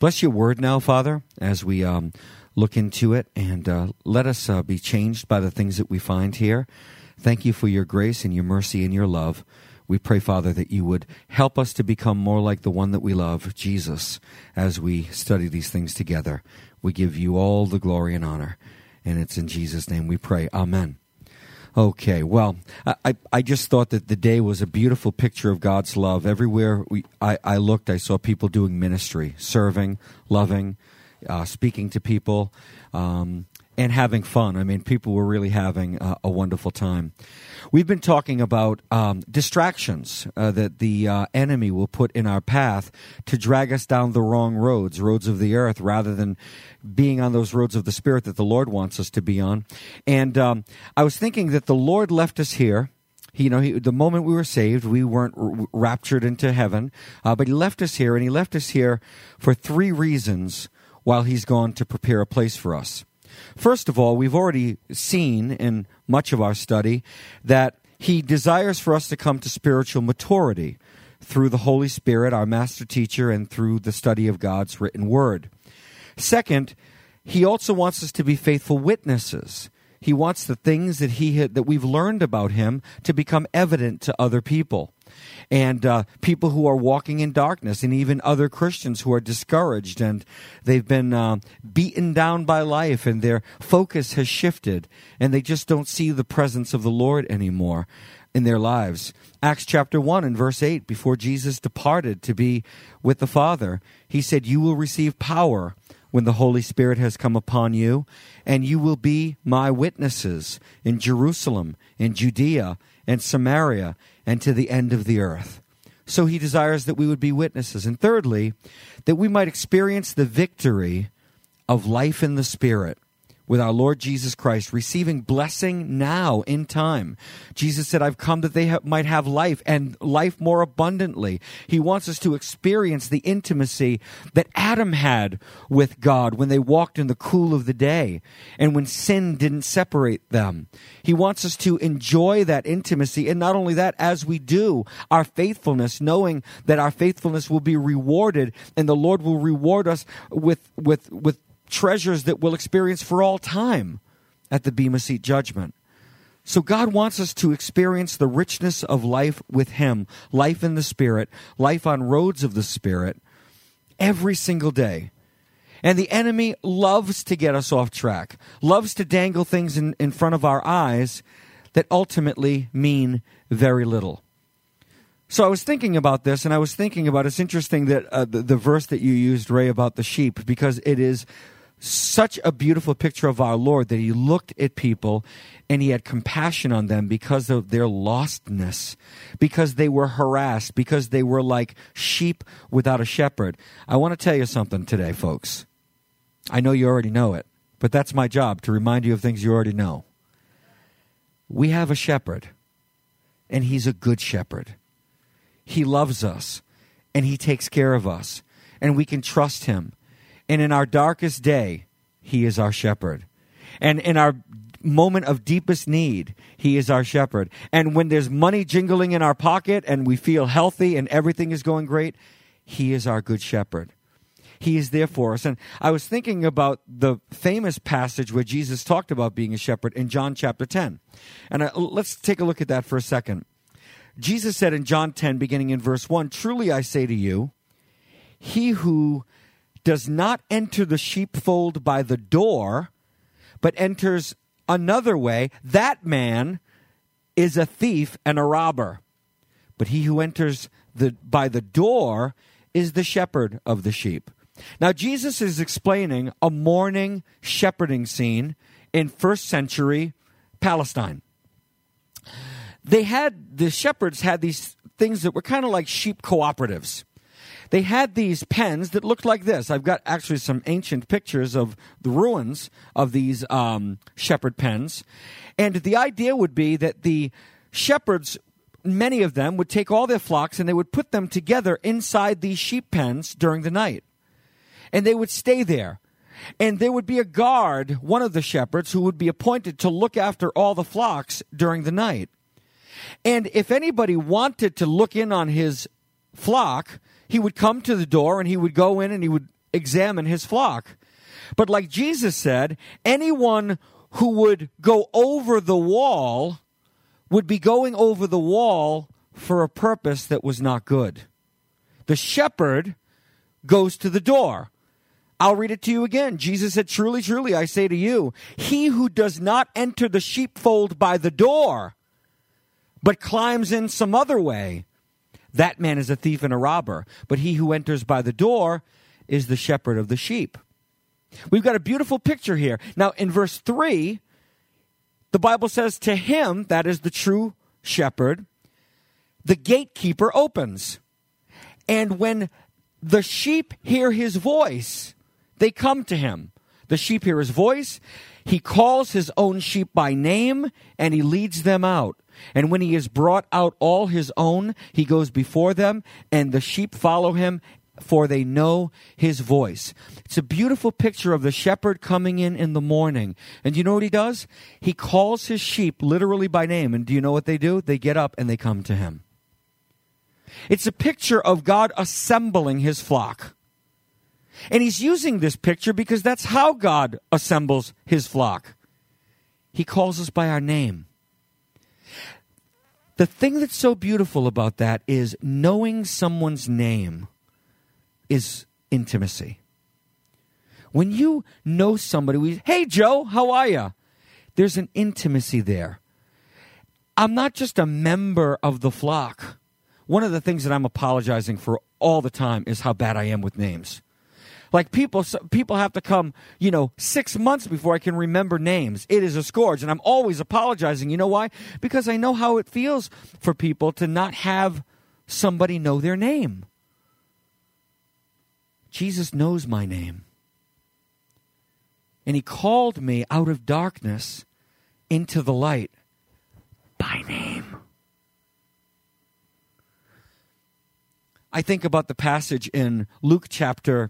Bless your word now, Father, as we look into it, and let us be changed by the things that we find here. Thank you for your grace and your mercy and your love. We pray, Father, that you would help us to become more like the one that we love, Jesus, as we study these things together. We give you all the glory and honor, and it's in Jesus' name we pray. Amen. Okay, well, I just thought that the day was a beautiful picture of God's love. Everywhere I looked, I saw people doing ministry, serving, loving, speaking to people, and having fun. I mean, people were really having a wonderful time. We've been talking about distractions that the enemy will put in our path to drag us down the wrong roads of the earth, rather than being on those roads of the Spirit that the Lord wants us to be on. And I was thinking that the Lord left us here. The moment we were saved, we weren't raptured into heaven, but He left us here, and He left us here for 3 reasons while He's gone to prepare a place for us. First of all, we've already seen in much of our study that He desires for us to come to spiritual maturity through the Holy Spirit, our master teacher, and through the study of God's written word. Second, He also wants us to be faithful witnesses. He wants the things that we've learned about Him to become evident to other people. And people who are walking in darkness, and even other Christians who are discouraged, and they've been beaten down by life, and their focus has shifted, and they just don't see the presence of the Lord anymore in their lives. Acts chapter 1 and verse 8, before Jesus departed to be with the Father, He said, "You will receive power when the Holy Spirit has come upon you, and you will be my witnesses in Jerusalem, in Judea, and Samaria, and to the end of the earth." So He desires that we would be witnesses. And thirdly, that we might experience the victory of life in the Spirit with our Lord Jesus Christ, receiving blessing now in time. Jesus said, "I've come that they might have life, and life more abundantly." He wants us to experience the intimacy that Adam had with God when they walked in the cool of the day, and when sin didn't separate them. He wants us to enjoy that intimacy, and not only that, as we do, our faithfulness, knowing that our faithfulness will be rewarded, and the Lord will reward us with treasures that we'll experience for all time at the Bema Seat judgment. So God wants us to experience the richness of life with Him, life in the Spirit, life on roads of the Spirit, every single day. And the enemy loves to get us off track, loves to dangle things in front of our eyes that ultimately mean very little. So I was thinking about this, and it's interesting that the verse that you used, Ray, about the sheep, because it is such a beautiful picture of our Lord, that He looked at people and He had compassion on them because of their lostness, because they were harassed, because they were like sheep without a shepherd. I want to tell you something today, folks. I know you already know it, but that's my job, to remind you of things you already know. We have a shepherd, and He's a good shepherd. He loves us, and He takes care of us, and we can trust Him. And in our darkest day, He is our shepherd. And in our moment of deepest need, He is our shepherd. And when there's money jingling in our pocket and we feel healthy and everything is going great, He is our good shepherd. He is there for us. And I was thinking about the famous passage where Jesus talked about being a shepherd in John chapter 10. And let's take a look at that for a second. Jesus said in John 10, beginning in verse 1, "Truly I say to you, he who does not enter the sheepfold by the door, but enters another way, that man is a thief and a robber. But he who enters by the door is the shepherd of the sheep." Now, Jesus is explaining a morning shepherding scene in first century Palestine. The shepherds had these things that were kind of like sheep cooperatives. They had these pens that looked like this. I've got actually some ancient pictures of the ruins of these shepherd pens. And the idea would be that the shepherds, many of them, would take all their flocks and they would put them together inside these sheep pens during the night. And they would stay there. And there would be a guard, one of the shepherds, who would be appointed to look after all the flocks during the night. And if anybody wanted to look in on his flock, he would come to the door and he would go in and he would examine his flock. But like Jesus said, anyone who would go over the wall would be going over the wall for a purpose that was not good. The shepherd goes to the door. I'll read it to you again. Jesus said, "Truly, truly, I say to you, he who does not enter the sheepfold by the door, but climbs in some other way, that man is a thief and a robber. But he who enters by the door is the shepherd of the sheep." We've got a beautiful picture here. Now, in verse 3, the Bible says, "To him," that is the true shepherd, "the gatekeeper opens. And when the sheep hear his voice, they come to him." The sheep hear his voice. He calls his own sheep by name, and he leads them out. And when he has brought out all his own, he goes before them, and the sheep follow him, for they know his voice. It's a beautiful picture of the shepherd coming in the morning. And you know what he does? He calls his sheep literally by name. And do you know what they do? They get up and they come to him. It's a picture of God assembling his flock. And he's using this picture because that's how God assembles his flock. He calls us by our name. The thing that's so beautiful about that is knowing someone's name is intimacy. When you know somebody, "Hey, Joe, how are you?" There's an intimacy there. I'm not just a member of the flock. One of the things that I'm apologizing for all the time is how bad I am with names. Like people have to come, 6 months before I can remember names. It is a scourge, and I'm always apologizing. You know why? Because I know how it feels for people to not have somebody know their name. Jesus knows my name. And he called me out of darkness into the light by name. I think about the passage in Luke chapter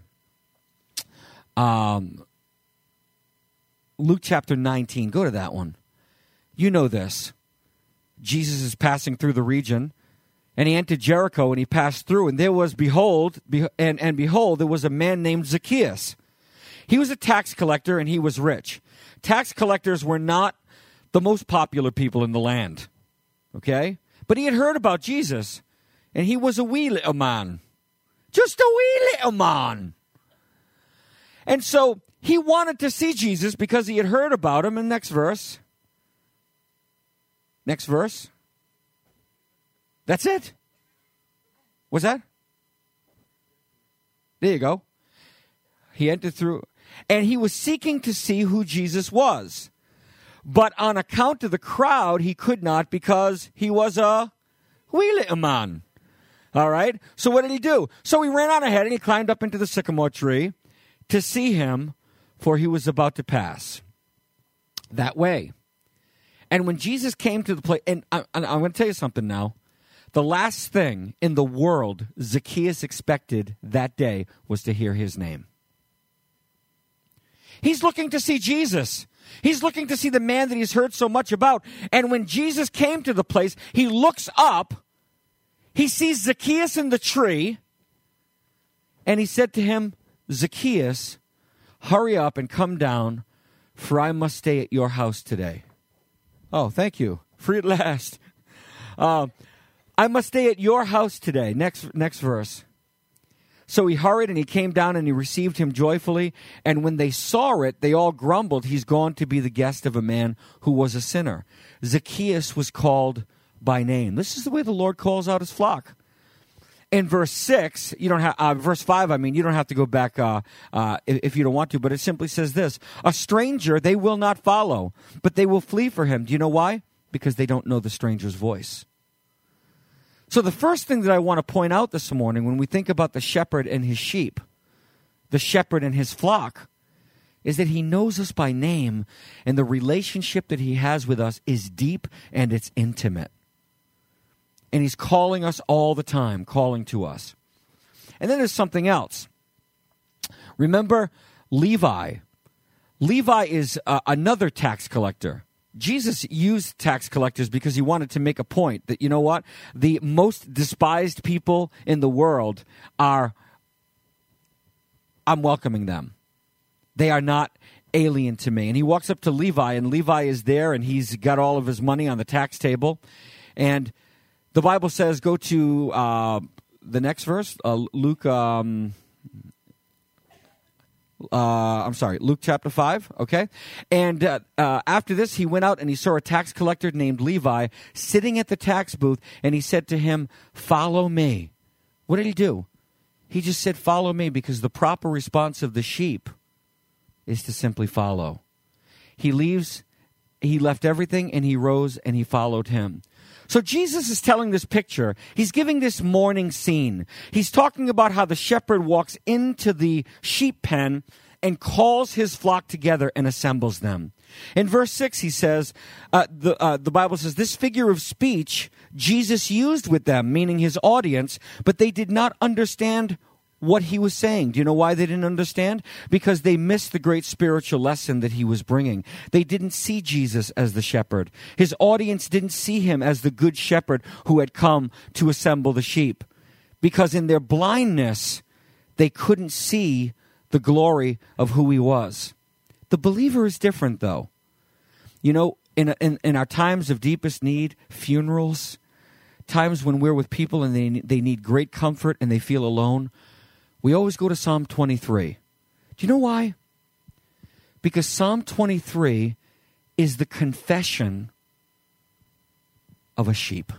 19. Go to that one. You know this. Jesus is passing through the region, and he entered Jericho, and he passed through, and there was, behold, there was a man named Zacchaeus. He was a tax collector, and he was rich. Tax collectors were not the most popular people in the land, okay? But he had heard about Jesus, and he was a wee little man. Just a wee little man. And so he wanted to see Jesus because he had heard about him. And next verse. Next verse. That's it. What's that? There you go. He entered through, and he was seeking to see who Jesus was. But on account of the crowd, he could not because he was a wee little man. All right? So what did he do? So he ran on ahead and he climbed up into the sycamore tree to see him, for he was about to pass that way. And when Jesus came to the place, and I'm going to tell you something now. The last thing in the world Zacchaeus expected that day was to hear his name. He's looking to see Jesus. He's looking to see the man that he's heard so much about. And when Jesus came to the place, he looks up, he sees Zacchaeus in the tree, and he said to him, "Zacchaeus, hurry up and come down, for I must stay at your house today." Oh, thank you. Free at last. I must stay at your house today. Next verse. So he hurried and he came down and he received him joyfully. And when they saw it, they all grumbled, "He's gone to be the guest of a man who was a sinner." Zacchaeus was called by name. This is the way the Lord calls out his flock. In verse 6, verse 5, you don't have to go back if you don't want to, but it simply says this: "A stranger they will not follow, but they will flee for him." Do you know why? Because they don't know the stranger's voice. So the first thing that I want to point out this morning when we think about the shepherd and his sheep, the shepherd and his flock, is that he knows us by name, and the relationship that he has with us is deep and it's intimate. And he's calling us all the time, calling to us. And then there's something else. Remember Levi. Levi is another tax collector. Jesus used tax collectors because he wanted to make a point that, you know what? The most despised people in the world are I'm welcoming them. They are not alien to me. And he walks up to Levi, and Levi is there, and he's got all of his money on the tax table. And the Bible says, go to the next verse, Luke chapter 5, okay? And after this, he went out and he saw a tax collector named Levi sitting at the tax booth, and he said to him, follow me. What did he do? He just said, follow me, because the proper response of the sheep is to simply follow. He left everything, and he rose, and he followed him. So Jesus is telling this picture. He's giving this morning scene. He's talking about how the shepherd walks into the sheep pen and calls his flock together and assembles them. In verse 6, he says, the Bible says, this figure of speech Jesus used with them, meaning his audience, but they did not understand what he was saying. Do you know why they didn't understand? Because they missed the great spiritual lesson that he was bringing. They didn't see Jesus as the shepherd. His audience didn't see him as the good shepherd who had come to assemble the sheep. Because in their blindness, they couldn't see the glory of who he was. The believer is different, though. You know, in our times of deepest need, funerals, times when we're with people and they need great comfort and they feel alone, we always go to Psalm 23. Do you know why? Because Psalm 23 is the confession of a sheep.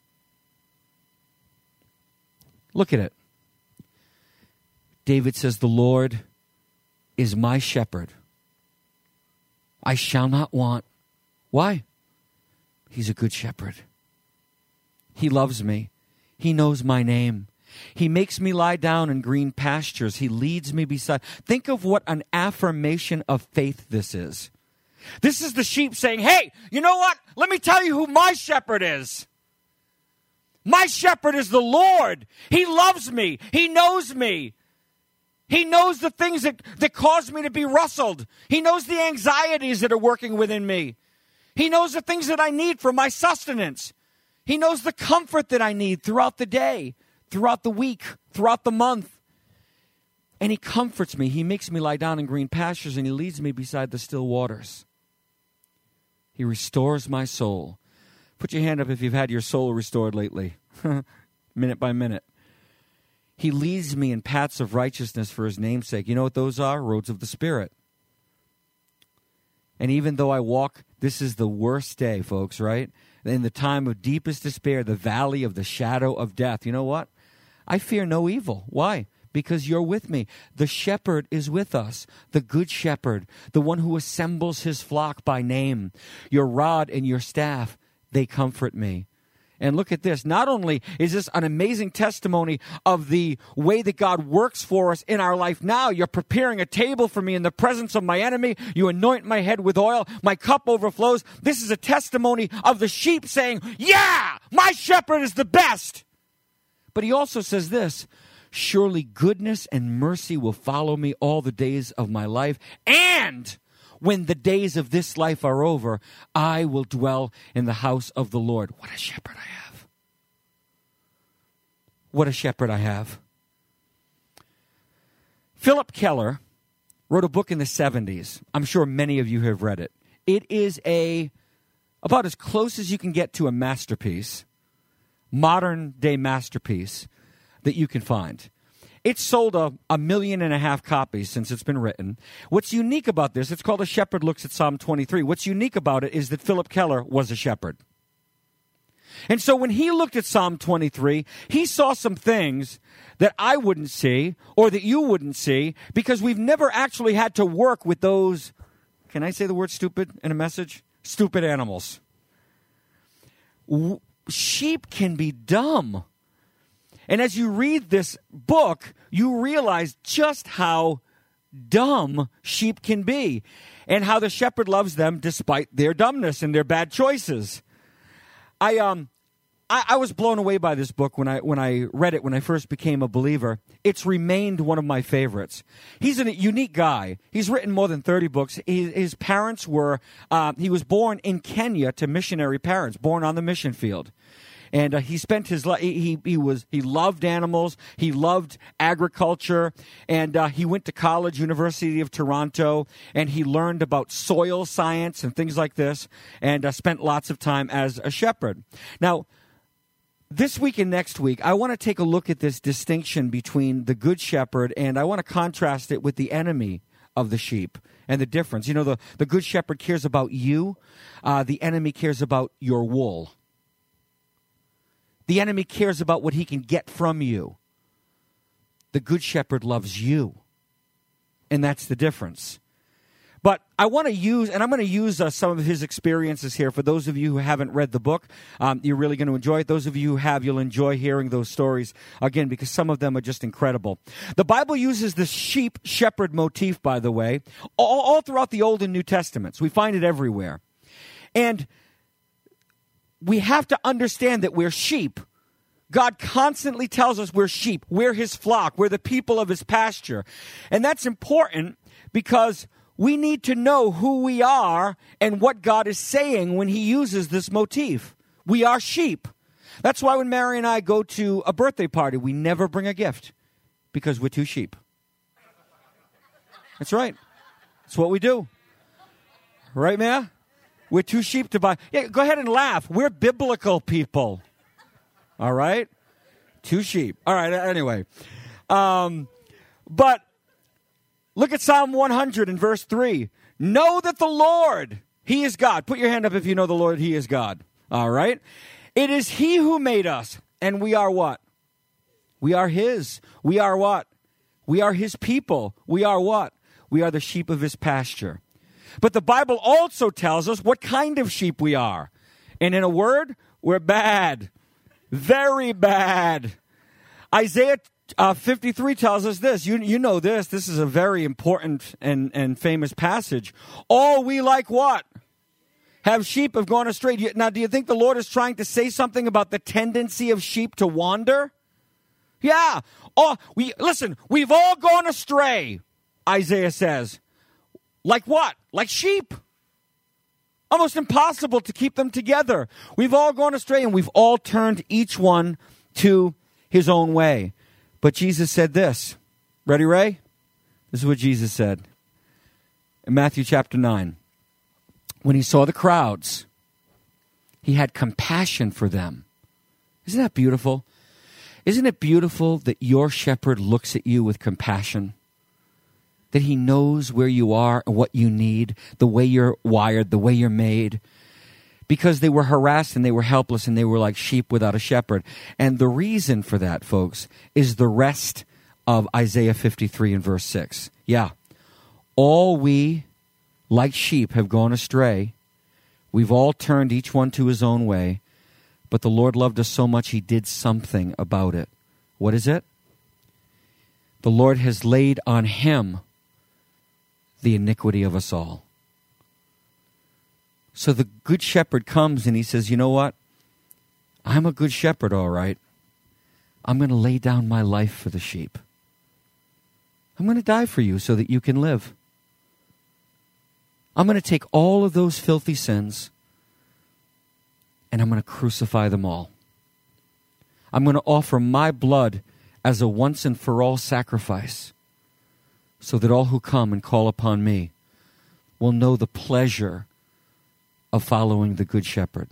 Look at it. David says, the Lord is my shepherd. I shall not want. Why? He's a good shepherd. He loves me. He knows my name. He makes me lie down in green pastures. He leads me beside. Think of what an affirmation of faith this is. This is the sheep saying, hey, you know what? Let me tell you who my shepherd is. My shepherd is the Lord. He loves me. He knows me. He knows the things that cause me to be rustled. He knows the anxieties that are working within me. He knows the things that I need for my sustenance. He knows the comfort that I need throughout the day, throughout the week, throughout the month. And he comforts me. He makes me lie down in green pastures, and he leads me beside the still waters. He restores my soul. Put your hand up if you've had your soul restored lately, minute by minute. He leads me in paths of righteousness for his name's sake. You know what those are? Roads of the Spirit. And even though I walk, this is the worst day, folks, right? In the time of deepest despair, the valley of the shadow of death. You know what? I fear no evil. Why? Because you're with me. The shepherd is with us. The good shepherd, the one who assembles his flock by name. Your rod and your staff, they comfort me. And look at this. Not only is this an amazing testimony of the way that God works for us in our life now, you're preparing a table for me in the presence of my enemy. You anoint my head with oil. My cup overflows. This is a testimony of the sheep saying, yeah, my shepherd is the best. But he also says this, surely goodness and mercy will follow me all the days of my life, and when the days of this life are over, I will dwell in the house of the Lord. What a shepherd I have. What a shepherd I have. Philip Keller wrote a book in the 70s. I'm sure many of you have read it. It is about as close as you can get to a masterpiece, modern day masterpiece that you can find. It's sold 1.5 million copies since it's been written. What's unique about this, it's called A Shepherd Looks at Psalm 23. What's unique about it is that Philip Keller was a shepherd. And so when he looked at Psalm 23, he saw some things that I wouldn't see or that you wouldn't see because we've never actually had to work with those, can I say the word stupid in a message? Stupid animals. Sheep can be dumb. And as you read this book, you realize just how dumb sheep can be and how the shepherd loves them despite their dumbness and their bad choices. I was blown away by this book when I read it when I first became a believer. It's remained one of my favorites. He's a unique guy. He's written more than 30 books. His parents were, he was born in Kenya to missionary parents, born on the mission field. And he spent his life, he loved animals, he loved agriculture, and he went to college, University of Toronto, and he learned about soil science and things like this, and spent lots of time as a shepherd. Now, this week and next week, I want to take a look at this distinction between the good shepherd, and I want to contrast it with the enemy of the sheep and the difference. You know, the good shepherd cares about you. The enemy cares about your wool. The enemy cares about what he can get from you. The good shepherd loves you. And that's the difference. But I want to use, and I'm going to use some of his experiences here. For those of you who haven't read the book, you're really going to enjoy it. Those of you who have, you'll enjoy hearing those stories, again, because some of them are just incredible. The Bible uses the sheep-shepherd motif, by the way, all throughout the Old and New Testaments. We find it everywhere. And we have to understand that we're sheep. God constantly tells us we're sheep. We're his flock. We're the people of his pasture. And that's important because we need to know who we are and what God is saying when he uses this motif. We are sheep. That's why when Mary and I go to a birthday party, we never bring a gift because we're two sheep. That's right. That's what we do. Right, Maya? We're two sheep to buy. Yeah, go ahead and laugh. We're biblical people. All right? Two sheep. All right, anyway. But look at Psalm 100 and verse 3. Know that the Lord, he is God. Put your hand up if you know the Lord, he is God. All right? It is he who made us, and we are what? We are his. We are what? We are his people. We are what? We are the sheep of his pasture. But the Bible also tells us what kind of sheep we are. And in a word, we're bad. Very bad. Isaiah 53 tells us this. You know this. This is a very important and famous passage. All we like what? Have sheep have gone astray. Now, do you think the Lord is trying to say something about the tendency of sheep to wander? Yeah. We've all gone astray, Isaiah says. Like what? Like sheep. Almost impossible to keep them together. We've all gone astray, and we've all turned each one to his own way. But Jesus said this. Ready, Ray? This is what Jesus said in Matthew chapter 9. When he saw the crowds, he had compassion for them. Isn't that beautiful? Isn't it beautiful that your shepherd looks at you with compassion? That he knows where you are and what you need, the way you're wired, the way you're made. Because they were harassed and they were helpless and they were like sheep without a shepherd. And the reason for that, folks, is the rest of Isaiah 53 and verse 6. Yeah. All we, like sheep, have gone astray. We've all turned each one to his own way. But the Lord loved us so much he did something about it. What is it? The Lord has laid on him the iniquity of us all. So the good shepherd comes and he says, you know what? I'm a good shepherd, all right. I'm going to lay down my life for the sheep. I'm going to die for you so that you can live. I'm going to take all of those filthy sins and I'm going to crucify them all. I'm going to offer my blood as a once and for all sacrifice so that all who come and call upon me will know the pleasure of following the Good Shepherd.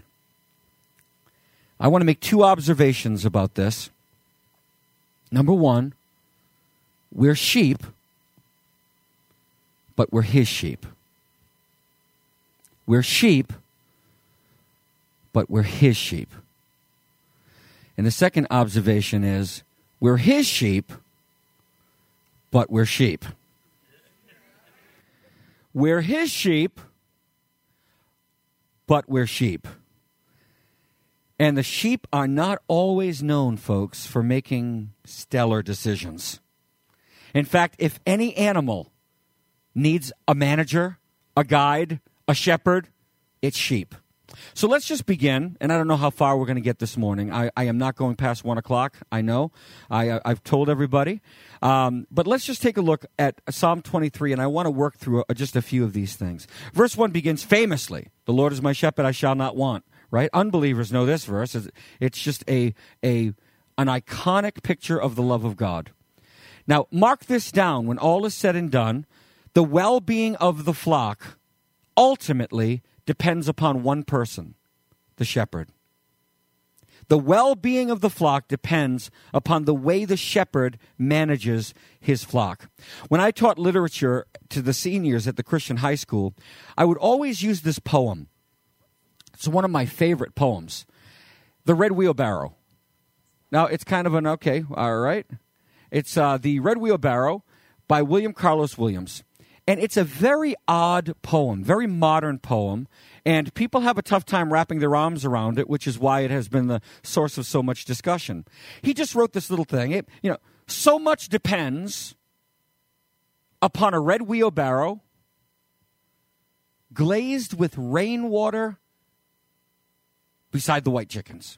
I want to make two observations about this. Number one, we're sheep, but we're his sheep. We're sheep, but we're his sheep. And the second observation is, we're his sheep, but we're sheep. We're his sheep, but we're sheep. And the sheep are not always known, folks, for making stellar decisions. In fact, if any animal needs a manager, a guide, a shepherd, it's sheep. So let's just begin, and I don't know how far we're going to get this morning. I am not going past 1 o'clock, I know. I've told everybody. But let's just take a look at Psalm 23, and I want to work through just a few of these things. Verse 1 begins famously, the Lord is my shepherd, I shall not want. right? Unbelievers know this verse. It's just an iconic picture of the love of God. Now, mark this down. When all is said and done, the well-being of the flock ultimately depends upon one person, the shepherd. The well-being of the flock depends upon the way the shepherd manages his flock. When I taught literature to the seniors at the Christian high school, I would always use this poem. It's one of my favorite poems, The Red Wheelbarrow. Now, it's kind of all right. It's The Red Wheelbarrow by William Carlos Williams. And it's a very odd poem, very modern poem. And people have a tough time wrapping their arms around it, which is why it has been the source of so much discussion. He just wrote this little thing. So much depends upon a red wheelbarrow glazed with rainwater beside the white chickens.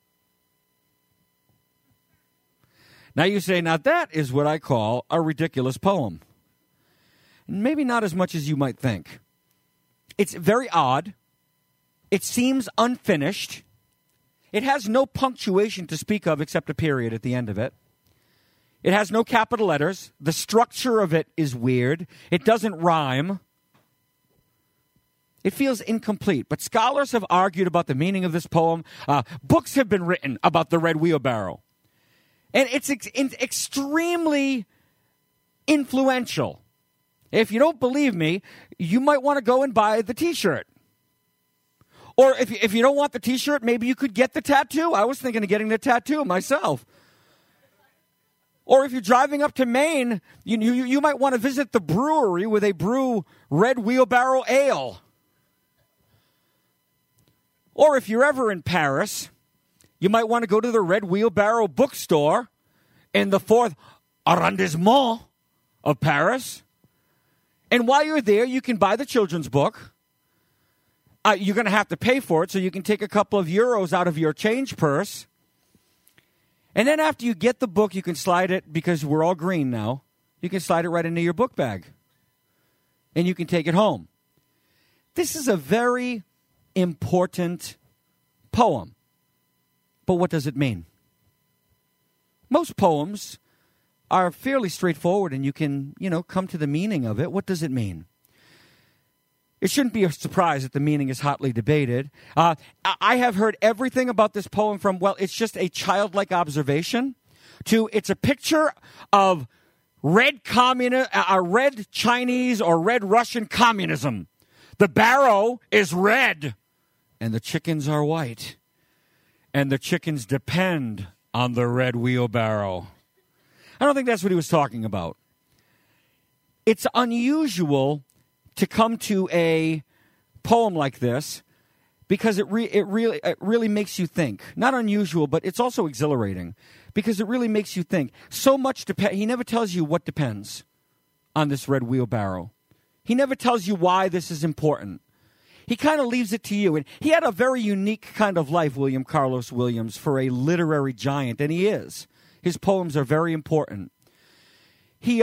Now you say, now that is what I call a ridiculous poem. Maybe not as much as you might think. It's very odd. It seems unfinished. It has no punctuation to speak of except a period at the end of it. It has no capital letters. The structure of it is weird. It doesn't rhyme. It feels incomplete. But scholars have argued about the meaning of this poem. Books have been written about the red wheelbarrow. And it's extremely influential. If you don't believe me, you might want to go and buy the T-shirt. Or if you don't want the T-shirt, maybe you could get the tattoo. I was thinking of getting the tattoo myself. Or if you're driving up to Maine, you might want to visit the brewery where they brew Red Wheelbarrow Ale. Or if you're ever in Paris, you might want to go to the Red Wheelbarrow bookstore in the 4th arrondissement of Paris. And while you're there, you can buy the children's book. You're going to have to pay for it, so you can take a couple of euros out of your change purse. And then after you get the book, you can slide it, because we're all green now, you can slide it right into your book bag. And you can take it home. This is a very important poem. But what does it mean? Most poems are fairly straightforward, and you can, come to the meaning of it. What does it mean? It shouldn't be a surprise that the meaning is hotly debated. I have heard everything about this poem from, it's just a childlike observation, to it's a picture of red Chinese or red Russian communism. The barrow is red, and the chickens are white. And the chickens depend on the red wheelbarrow. I don't think that's what he was talking about. It's unusual to come to a poem like this because it really makes you think. Not unusual, but it's also exhilarating because it really makes you think. So much he never tells you what depends on this red wheelbarrow. He never tells you why this is important. He kind of leaves it to you. And he had a very unique kind of life, William Carlos Williams, for a literary giant, and he is. His poems are very important. He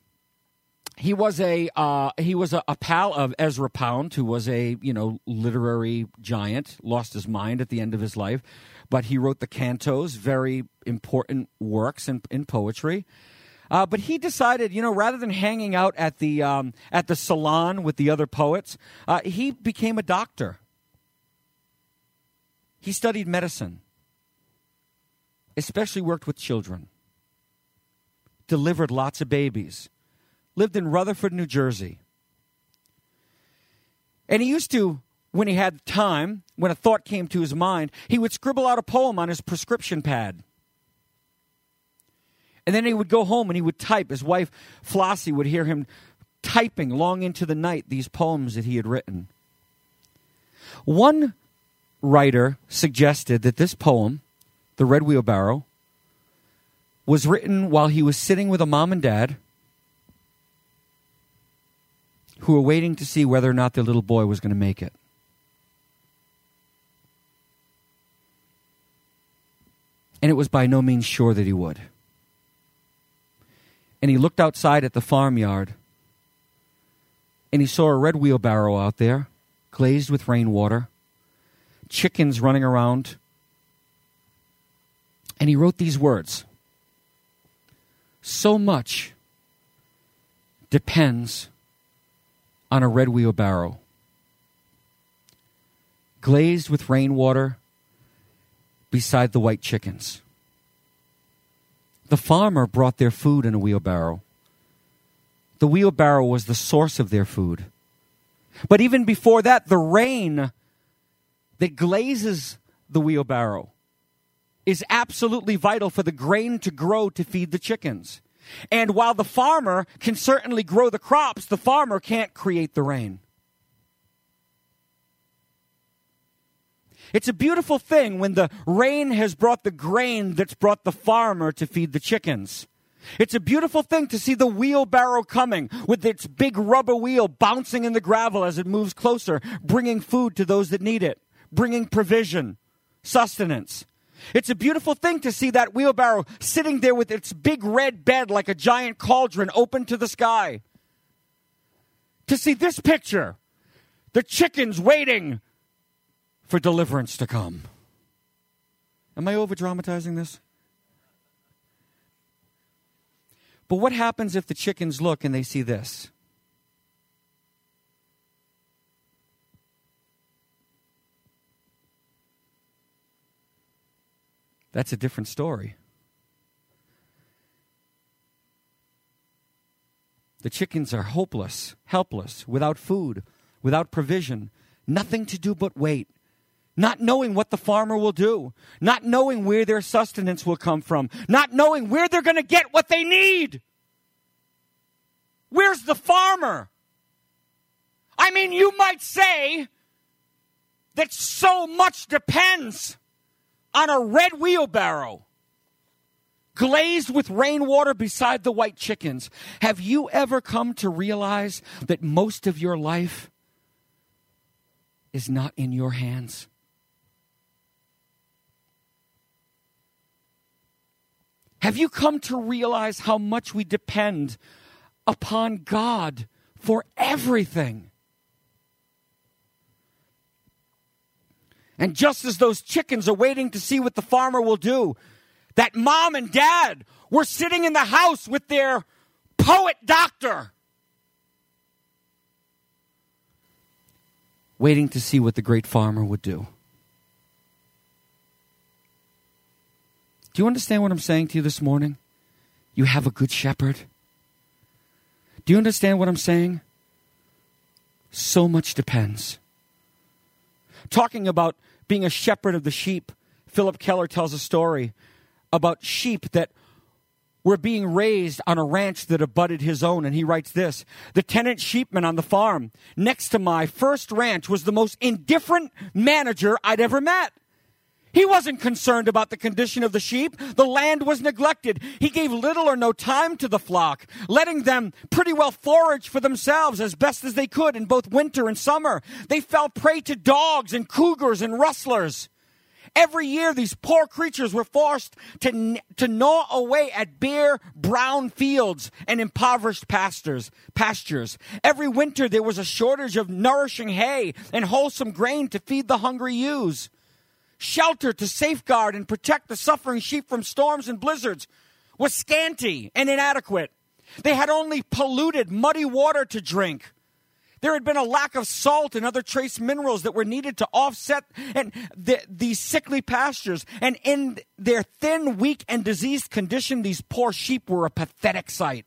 was a pal of Ezra Pound, who was a literary giant. Lost his mind at the end of his life, but he wrote the cantos, very important works in poetry. But he decided, rather than hanging out at the salon with the other poets, he became a doctor. He studied medicine, especially worked with children, delivered lots of babies, lived in Rutherford, New Jersey. And he used to, when he had time, when a thought came to his mind, he would scribble out a poem on his prescription pad. And then he would go home and he would type. His wife, Flossie, would hear him typing long into the night these poems that he had written. One writer suggested that this poem, The Red Wheelbarrow, was written while he was sitting with a mom and dad who were waiting to see whether or not their little boy was going to make it. And it was by no means sure that he would. And he looked outside at the farmyard, and he saw a red wheelbarrow out there, glazed with rainwater, chickens running around. And he wrote these words. So much depends on a red wheelbarrow, glazed with rainwater beside the white chickens. The farmer brought their food in a wheelbarrow. The wheelbarrow was the source of their food. But even before that, the rain that glazes the wheelbarrow is absolutely vital for the grain to grow to feed the chickens. And while the farmer can certainly grow the crops, the farmer can't create the rain. It's a beautiful thing when the rain has brought the grain that's brought the farmer to feed the chickens. It's a beautiful thing to see the wheelbarrow coming with its big rubber wheel bouncing in the gravel as it moves closer, bringing food to those that need it, bringing provision, sustenance. It's a beautiful thing to see that wheelbarrow sitting there with its big red bed like a giant cauldron open to the sky. To see this picture, the chickens waiting for deliverance to come. Am I over-dramatizing this? But what happens if the chickens look and they see this? That's a different story. The chickens are hopeless, helpless, without food, without provision, nothing to do but wait, not knowing what the farmer will do, not knowing where their sustenance will come from, not knowing where they're going to get what they need. Where's the farmer? I mean, you might say that so much depends on a red wheelbarrow glazed with rainwater beside the white chickens. Have you ever come to realize that most of your life is not in your hands? Have you come to realize how much we depend upon God for everything? And just as those chickens are waiting to see what the farmer will do, that mom and dad were sitting in the house with their poet doctor, waiting to see what the great farmer would do. Do you understand what I'm saying to you this morning? You have a good shepherd. Do you understand what I'm saying? So much depends. Talking about being a shepherd of the sheep, Philip Keller tells a story about sheep that were being raised on a ranch that abutted his own. And he writes this: the tenant sheepman on the farm next to my first ranch was the most indifferent manager I'd ever met. He wasn't concerned about the condition of the sheep. The land was neglected. He gave little or no time to the flock, letting them pretty well forage for themselves as best as they could in both winter and summer. They fell prey to dogs and cougars and rustlers. Every year, these poor creatures were forced to gnaw away at bare, brown fields and impoverished pastures. Every winter, there was a shortage of nourishing hay and wholesome grain to feed the hungry ewes. Shelter to safeguard and protect the suffering sheep from storms and blizzards was scanty and inadequate. They had only polluted, muddy water to drink. There had been a lack of salt and other trace minerals that were needed to offset these sickly pastures. And in their thin, weak, and diseased condition, these poor sheep were a pathetic sight.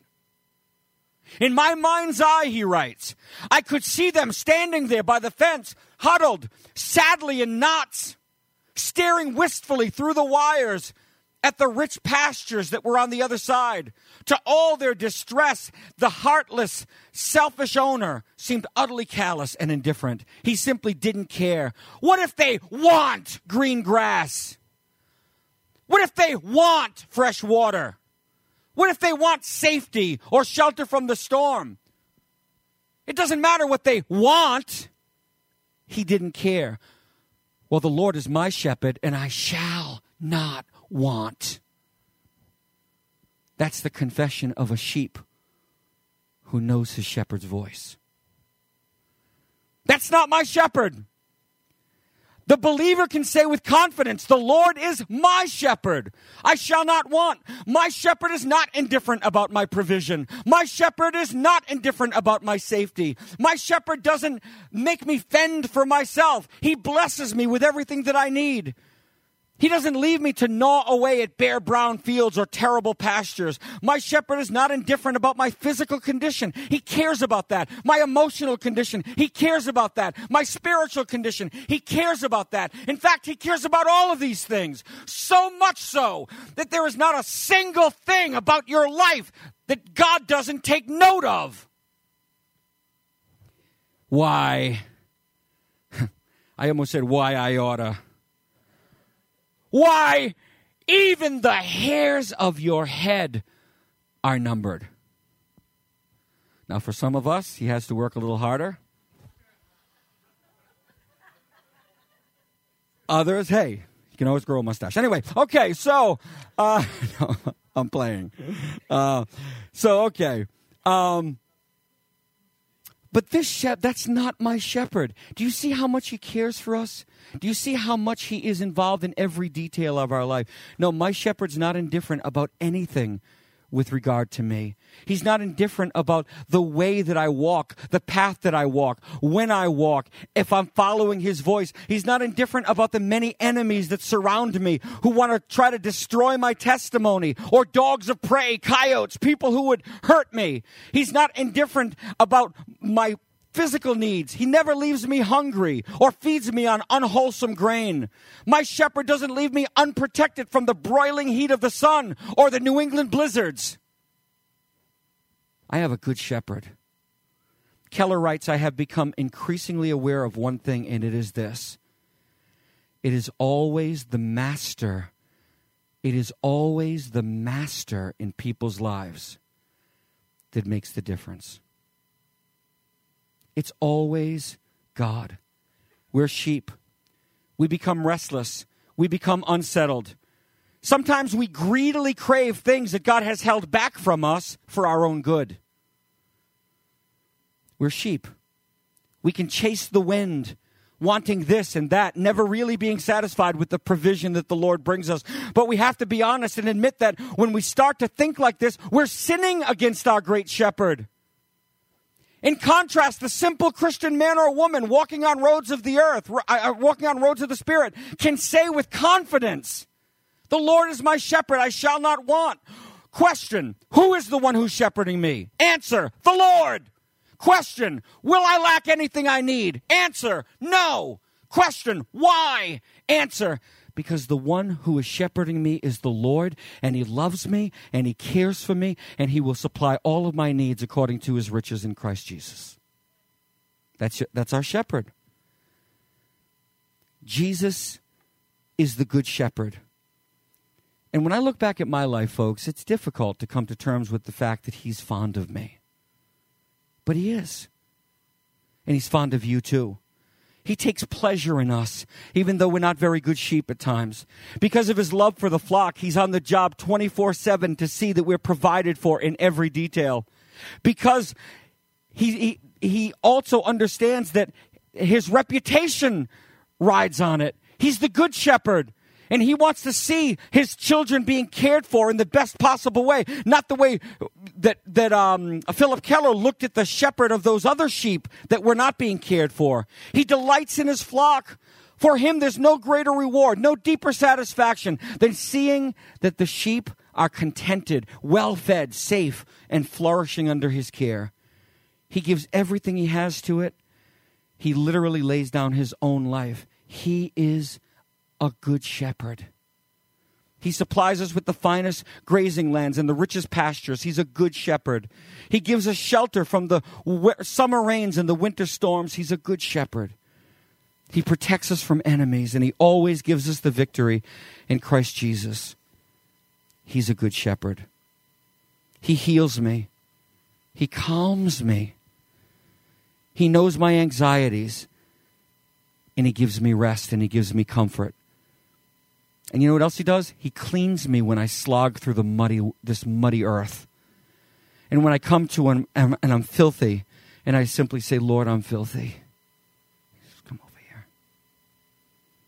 In my mind's eye, he writes, I could see them standing there by the fence, huddled, sadly in knots, staring wistfully through the wires at the rich pastures that were on the other side. To all their distress, the heartless, selfish owner seemed utterly callous and indifferent. He simply didn't care. What if they want green grass? What if they want fresh water? What if they want safety or shelter from the storm? It doesn't matter what they want. He didn't care. Well, the Lord is my shepherd, and I shall not want. That's the confession of a sheep who knows his shepherd's voice. That's not my shepherd. The believer can say with confidence, the Lord is my shepherd. I shall not want. My shepherd is not indifferent about my provision. My shepherd is not indifferent about my safety. My shepherd doesn't make me fend for myself. He blesses me with everything that I need. He doesn't leave me to gnaw away at bare brown fields or terrible pastures. My shepherd is not indifferent about my physical condition. He cares about that. My emotional condition, he cares about that. My spiritual condition, he cares about that. In fact, he cares about all of these things. So much so that there is not a single thing about your life that God doesn't take note of. Why? I almost said why I oughta. Why, even the hairs of your head are numbered. Now, for some of us, he has to work a little harder. Others, hey, you can always grow a mustache. Anyway, okay, so, no, I'm playing. Okay. But that's not my shepherd. Do you see how much he cares for us? Do you see how much he is involved in every detail of our life? No, my shepherd's not indifferent about anything with regard to me. He's not indifferent about the way that I walk, the path that I walk, when I walk, if I'm following his voice. He's not indifferent about the many enemies that surround me who want to try to destroy my testimony, or dogs of prey, coyotes, people who would hurt me. He's not indifferent about my physical needs. He never leaves me hungry or feeds me on unwholesome grain. My shepherd doesn't leave me unprotected from the broiling heat of the sun or the New England blizzards. I have a good shepherd. Keller writes, I have become increasingly aware of one thing, and it is this. It is always the master. It is always the master in people's lives that makes the difference. It's always God. We're sheep. We become restless. We become unsettled. Sometimes we greedily crave things that God has held back from us for our own good. We're sheep. We can chase the wind, wanting this and that, never really being satisfied with the provision that the Lord brings us. But we have to be honest and admit that when we start to think like this, we're sinning against our great shepherd. In contrast, the simple Christian man or woman walking on roads of the earth, walking on roads of the Spirit, can say with confidence, the Lord is my shepherd, I shall not want. Question, who is the one who's shepherding me? Answer, the Lord. Question, will I lack anything I need? Answer, no. Question, why? Answer, because the one who is shepherding me is the Lord, and he loves me, and he cares for me, and he will supply all of my needs according to his riches in Christ Jesus. That's our shepherd. Jesus is the good shepherd. And when I look back at my life, folks, it's difficult to come to terms with the fact that he's fond of me. But he is. And he's fond of you too. He takes pleasure in us, even though we're not very good sheep at times. Because of his love for the flock, he's on the job 24/7 to see that we're provided for in every detail. Because he also understands that his reputation rides on it. He's the good shepherd. And he wants to see his children being cared for in the best possible way. Not the way that Philip Keller looked at the shepherd of those other sheep that were not being cared for. He delights in his flock. For him, there's no greater reward, no deeper satisfaction than seeing that the sheep are contented, well-fed, safe, and flourishing under his care. He gives everything he has to it. He literally lays down his own life. He is a good shepherd. He supplies us with the finest grazing lands and the richest pastures. He's a good shepherd. He gives us shelter from the summer rains and the winter storms. He's a good shepherd. He protects us from enemies, and he always gives us the victory in Christ Jesus. He's a good shepherd. He heals me. He calms me. He knows my anxieties, and he gives me rest, and he gives me comfort. And you know what else he does? He cleans me when I slog through this muddy earth. And when I come to him and I'm filthy, and I simply say, Lord, I'm filthy. Just come over here.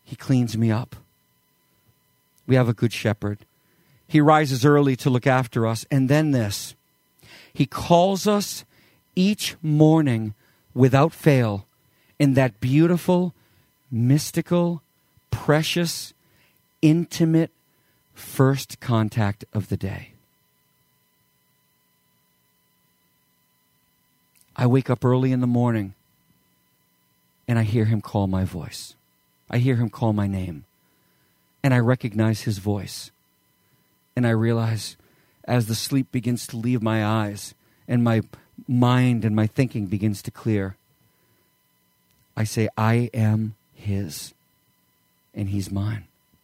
He cleans me up. We have a good shepherd. He rises early to look after us. And then this, he calls us each morning without fail in that beautiful, mystical, precious, intimate first contact of the day. I wake up early in the morning and I hear him call my voice. I hear him call my name. And I recognize his voice. And I realize as the sleep begins to leave my eyes and my mind and my thinking begins to clear, I say, I am his and he's mine.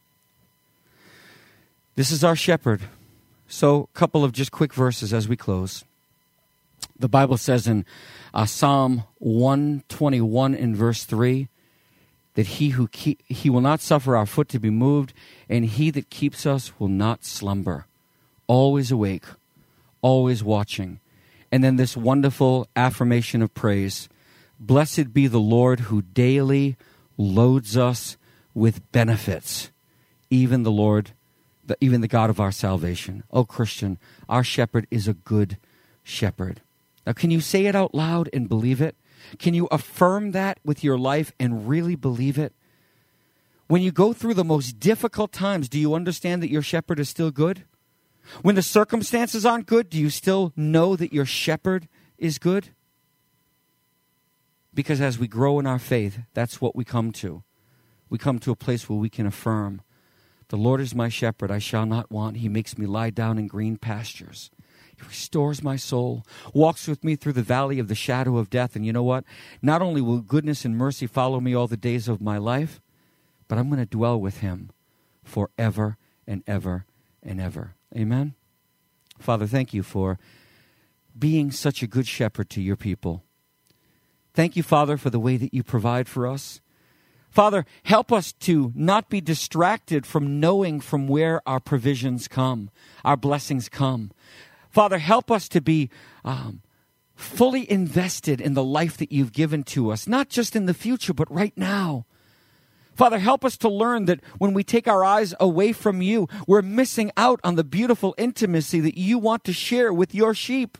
This is our shepherd. So a couple of just quick verses as we close. The Bible says in Psalm 121 in verse 3, that he will not suffer our foot to be moved, and he that keeps us will not slumber. Always awake, always watching. And then this wonderful affirmation of praise. Blessed be the Lord who daily loads us with benefits, even the God of our salvation. Oh, Christian, our shepherd is a good shepherd. Now, can you say it out loud and believe it? Can you affirm that with your life and really believe it? When you go through the most difficult times, do you understand that your shepherd is still good? When the circumstances aren't good, do you still know that your shepherd is good? Because as we grow in our faith, that's what we come to. We come to a place where we can affirm, the Lord is my shepherd, I shall not want. He makes me lie down in green pastures. He restores my soul, walks with me through the valley of the shadow of death. And you know what? Not only will goodness and mercy follow me all the days of my life, but I'm going to dwell with him forever and ever and ever. Amen? Father, thank you for being such a good shepherd to your people. Thank you, Father, for the way that you provide for us. Father, help us to not be distracted from knowing from where our provisions come, our blessings come. Father, help us to be fully invested in the life that you've given to us, not just in the future, but right now. Father, help us to learn that when we take our eyes away from you, we're missing out on the beautiful intimacy that you want to share with your sheep.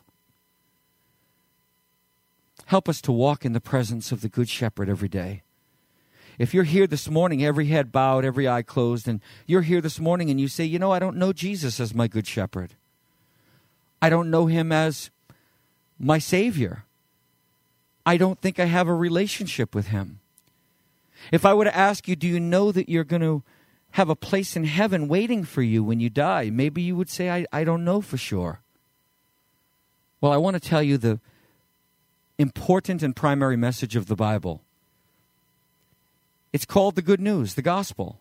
Help us to walk in the presence of the Good Shepherd every day. If you're here this morning, every head bowed, every eye closed, and you're here this morning and you say, you know, I don't know Jesus as my Good Shepherd. I don't know him as my Savior. I don't think I have a relationship with him. If I were to ask you, do you know that you're going to have a place in heaven waiting for you when you die? Maybe you would say, I don't know for sure. Well, I want to tell you the important and primary message of the Bible. It's called the good news, the gospel.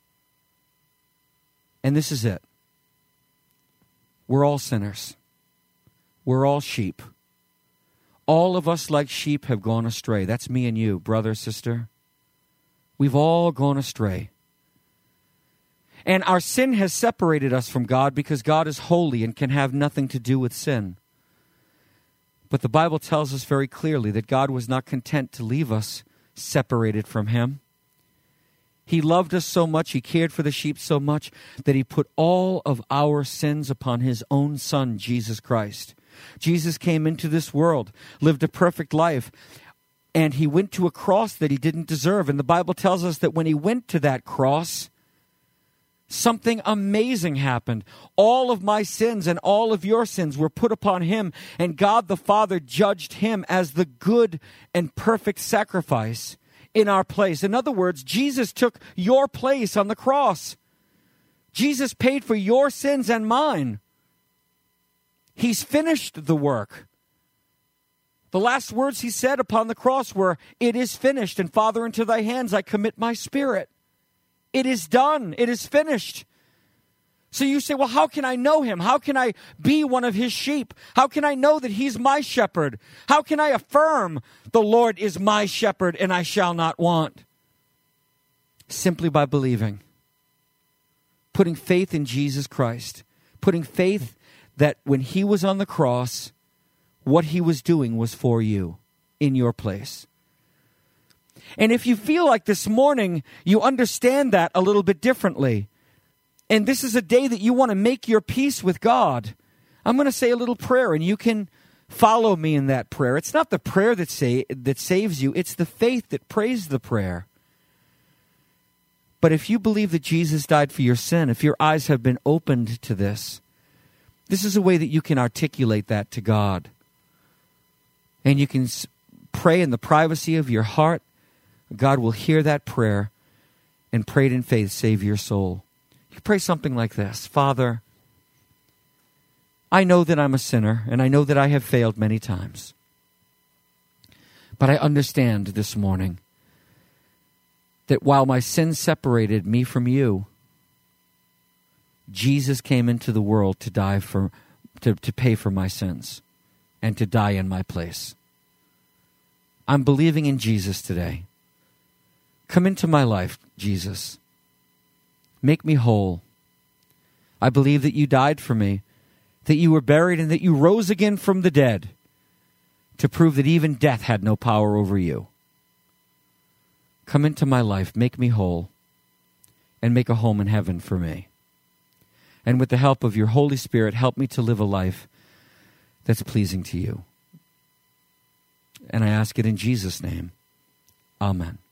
And this is it. We're all sinners. We're all sheep. All of us like sheep have gone astray. That's me and you, brother, sister. We've all gone astray. And our sin has separated us from God because God is holy and can have nothing to do with sin. But the Bible tells us very clearly that God was not content to leave us separated from him. He loved us so much, he cared for the sheep so much, that he put all of our sins upon his own Son, Jesus Christ. Jesus came into this world, lived a perfect life, and he went to a cross that he didn't deserve. And the Bible tells us that when he went to that cross, something amazing happened. All of my sins and all of your sins were put upon him, and God the Father judged him as the good and perfect sacrifice in our place. In other words, Jesus took your place on the cross. Jesus paid for your sins and mine. He's finished the work. The last words he said upon the cross were, "It is finished, and Father, into thy hands I commit my spirit." It is done. It is finished. So you say, well, how can I know him? How can I be one of his sheep? How can I know that he's my shepherd? How can I affirm the Lord is my shepherd and I shall not want? Simply by believing. Putting faith in Jesus Christ. Putting faith that when he was on the cross, what he was doing was for you, in your place. And if you feel like this morning you understand that a little bit differently, and this is a day that you want to make your peace with God, I'm going to say a little prayer, and you can follow me in that prayer. It's not the prayer that saves you. It's the faith that prays the prayer. But if you believe that Jesus died for your sin, if your eyes have been opened to this is a way that you can articulate that to God. And you can pray in the privacy of your heart. God will hear that prayer and pray it in faith, save your soul. You pray something like this: Father, I know that I'm a sinner, and I know that I have failed many times. But I understand this morning that while my sin separated me from you, Jesus came into the world to die to pay for my sins and to die in my place. I'm believing in Jesus today. Come into my life, Jesus. Make me whole. I believe that you died for me, that you were buried, and that you rose again from the dead to prove that even death had no power over you. Come into my life, make me whole, and make a home in heaven for me. And with the help of your Holy Spirit, help me to live a life that's pleasing to you. And I ask it in Jesus' name. Amen.